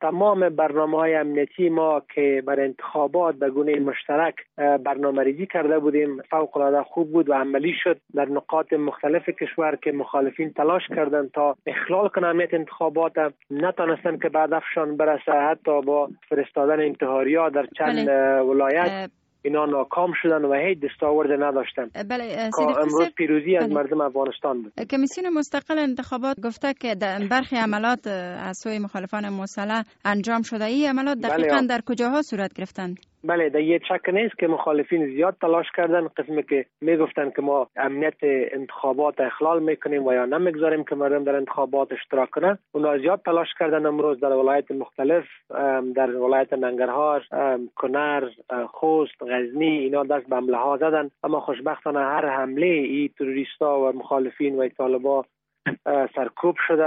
تمام برنامه‌های امنیتی ما که بر انتخابات به گونه مشترک برنامه‌ریزی کرده بودیم فوق‌العاده خوب بود و عملی شد. در نقاط مختلف کشور که مخالفین تلاش کردند تا اخلال کنند امنیت انتخابات، نتونستند که به هدفشان برسه. حتی با فرستادن انتحاری‌ها در چند ولایت اینا ناکام شدن و هیچ دستاورد نداشتن. امروز پیروزی از مردم افغانستان بود. کمیسیون مستقل انتخابات گفته که برخی عملات از سوی مخالفان مسلح انجام شده. این عملات دقیقاً در کجاها صورت گرفتند؟ بله، در یک شک نیست که مخالفین زیاد تلاش کردن. قسمی که میگفتن که ما امنیت انتخابات اخلال میکنیم و یا نمیگذاریم که مردم در انتخابات اشتراک کنن، اونا زیاد تلاش کردن. امروز در ولایت مختلف، در ولایت ننگرهار، کنر، خوست، غزنی، اینا دست به حمله ها زدن. اما خوشبختانه هر حمله این تروریستا و مخالفین و طالبا سرکوب شده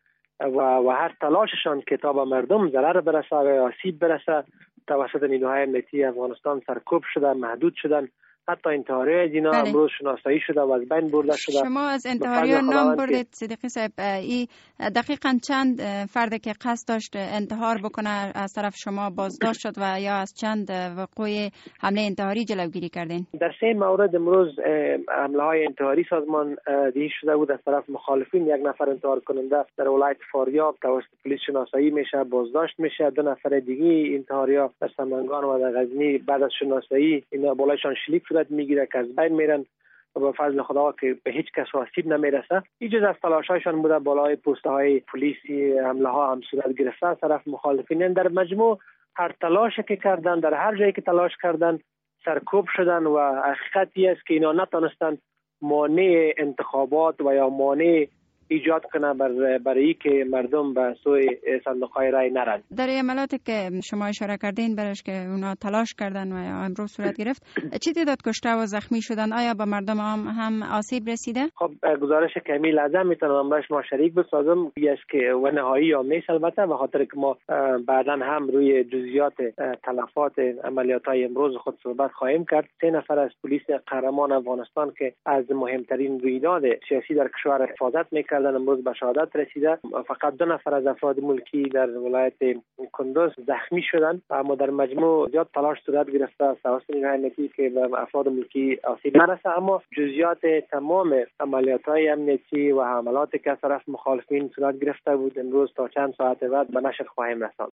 و هر تلاششان که تا به مردم ضرر برسه و آسیب برسه توسط نیروهای امنیتی افغانستان سرکوب شدن، محدود شدن. حتی انتحاری از اینا امروز شناسایی شده و از بین برده شده. شما از انتحاری نام بردید صدیقی صاحب. این دقیقاً چند فرد که قصد داشت انتحار بکنه از طرف شما بازداشت شد و یا از چند وقوع حمله انتحاری جلوگیری کردین؟ در 3 مورد امروز حمله های انتحاری سازمان دیده شده بود از طرف مخالفین. 1 نفر انتحار کننده در ولایت فاریاب توسط پلیس شناسایی میشه، بازداشت میشه. 2 نفر دیگه انتحاری‌ها در سمنگان و در غزنی بعد از شناسایی اینا بالایشان شلیک میگیره که از بین میرن و با فضل خدا که به هیچ کس آسیب نمیرسه. ایجاز از تلاشایشان بوده بالای پوسته های پلیسی حمله ها هم صورت گرفته از طرف مخالفین. در مجموع هر تلاشی که کردن، در هر جایی که تلاش کردن سرکوب شدن و حقیقتی است که اینا نتونستن مانع انتخابات و یا مانع ایجاد کنه برای که مردم به سوی صندوق‌های رای نرن. در عملاتی که شما اشاره کردین برش که اونا تلاش کردن و امروز صورت گرفت، چی تعداد کشته و زخمی شدن؟ آیا به مردم هم آسیب رسیده؟ خب گزارش کمی لازم میتونم باش ما شریک بسازم. است که و نهایی یا نیست البته، به خاطر که ما بعداً هم روی جزئیات تلفات عملیات‌های امروز خود صحبت خواهیم کرد. 3 نفر از پلیس قهرمان افغانستان که از مهمترین رویداد سیاسی در کشور حفاظت میکردن امروز به شهادت رسیده. فقط 2 نفر از افراد ملکی در ولایت کندوز زخمی شدند. اما در مجموع زیاد تلاش صورت گرفته است توسط نیروهای امنیتی که به افراد ملکی آسیب نرسه. اما جزئیات تمام عملیات‌های امنیتی و حملاتی که از طرف مخالفین صورت گرفته بود امروز تا چند ساعت بعد به نشر خواهیم رساند.